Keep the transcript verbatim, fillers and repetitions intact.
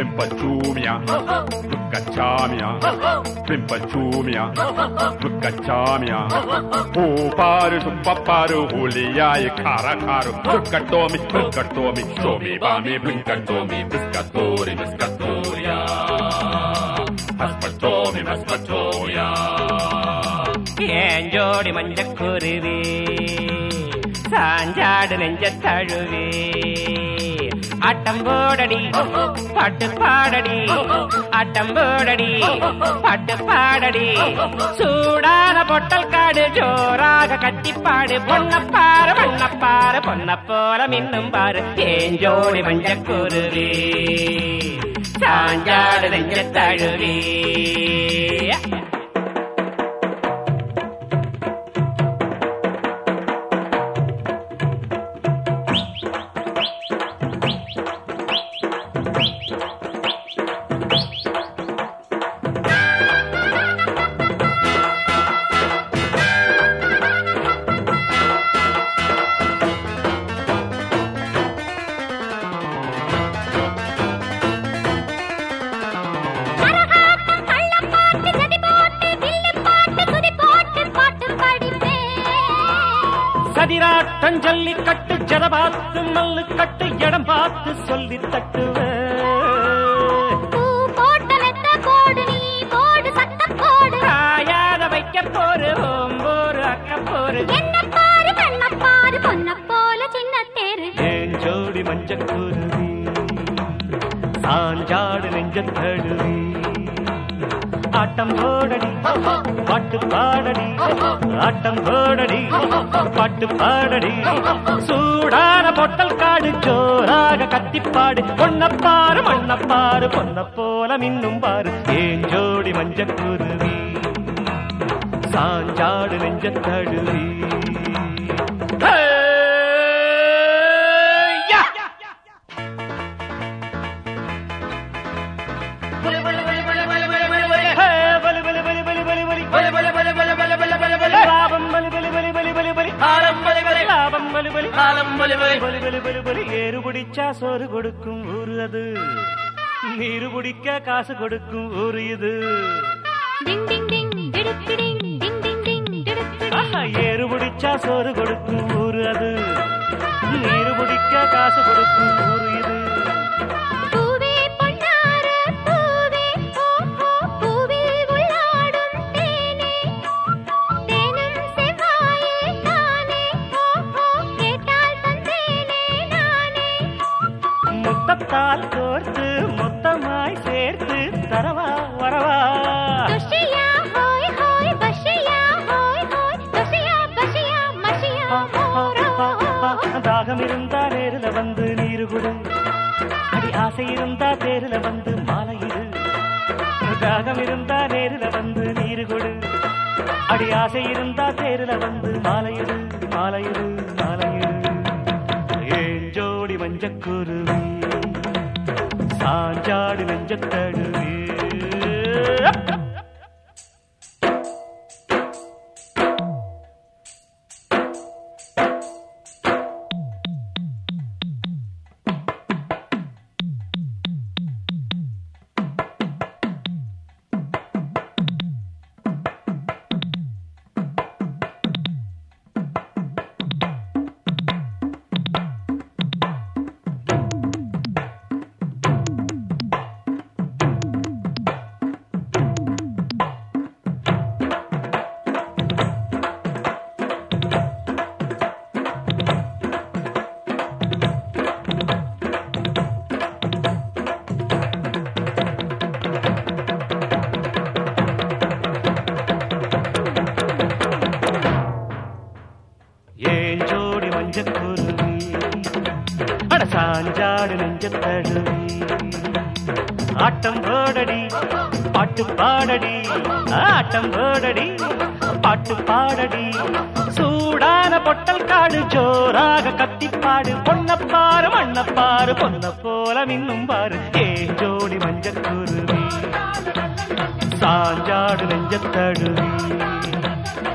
Blimpachumia, Lucachamia, Blimpachumia, Lucachamia, O Paru, Paparu, Hulia, Caracaru, Lucatomi, Lucatomi, Shomi, Bami, Blinkatomi, Biscatori, Biscatoria, Haspatomi, Haspatoria. Enjodi Manjakuruvi, Sanjad Nenjataruvi. Atambodadi, Patu Padadi, Atambodadi, Patu Padadi, Sudana Pottal Kadu, Joraga Kattipadu, Ponnapara, Ponnapara, Ponnapola Minnumbar, Enjodi Manjakuruvi, Sanjad Nenjataruvi. சதிராட்டம் ஜல்லி கட்டு ஜட பார்த்து மல்லு கட்டு இடம் பார்த்து சொல்லி தட்டுவ காயாத வைக்க bore ஓம்போரு அக்க bore ஏன் ஜோடி மஞ்சக்குருவி சாஞ்சாடு நெஞ்சத்தழுவி ஆட்டம் போடடி பாட்டு பாடடி ஆட்டம் போடடி பாட்டு பாடடி சூடான பொட்டல் காடு ஜோராக கத்திப்பாடு பொன்னப்பாரு மண்ணப்பாரு பொன்ன போல மின்னும் பாரு ஏன் ஜோடி மஞ்சக்குருவி சாஞ்சாடு நெஞ்சத்தழுவி ஏறுபடிச்சா சோறு கொடுக்கும் ஊரு அது நீரு குடிக்க காசு கொடுக்கும் ஊரு இது ஏறுபடிச்சா சோறு கொடுக்கும் ஊரு அது நீரு குடிக்க காசு கொடுக்கும் ஊரு இது முத்தத்தால் கோர்த்து மொத்தமாய் சேர்த்து தரவா வரவா தாகம் இருந்தா நேருல வந்து நீரு குடு அடி ஆசை இருந்தா தேருல வந்து மாலையிடு தாகம் இருந்தா நேருல வந்து நீரு குடு அடி ஆசை இருந்தா தேருல வந்து மாலையிடு மாலையிடு மாலையிடு ஏன் ஜோடி மஞ்சக்குருவி சாஞ்சாடு நெஞ்சத்தழுவி சாஞ்சாடு நெஞ்சத்தழுவி ஆட்டம் போடடி பாட்டு பாடடி ஆட்டம் போடடி பாட்டு பாடடி சூடான பொட்டல் காடு ஜோராக கத்திப்பாடு பொன்னப்பாரு மண்ணப்பாரு பொன்ன போல மின்னும் பாரு ஏ ஜோடி மஞ்சக்குருவி சாஞ்சாடு நெஞ்சத்தழுவி